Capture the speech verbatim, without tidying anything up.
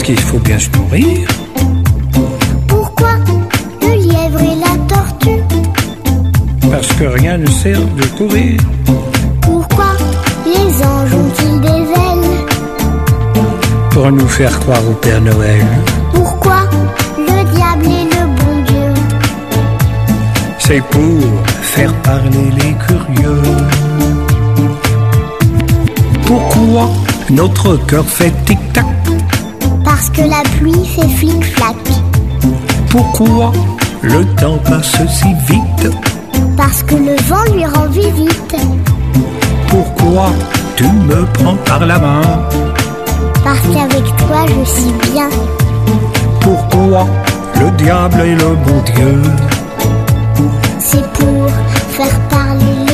Parce qu'il faut bien se nourrir. Pourquoi le lièvre et la tortue? Parce que rien ne sert de courir. Pourquoi les anges ont-ils des ailes? Pour nous faire croire au Père Noël. Pourquoi le diable est le bon Dieu? C'est pour faire parler les curieux. Pourquoi notre cœur fait tic-tac? Parce que la pluie fait flic-flac. Pourquoi le temps passe si vite? Parce que le vent lui rend visite. Pourquoi tu me prends par la main? Parce qu'avec toi je suis bien. Pourquoi le diable est le bon Dieu? C'est pour faire parler les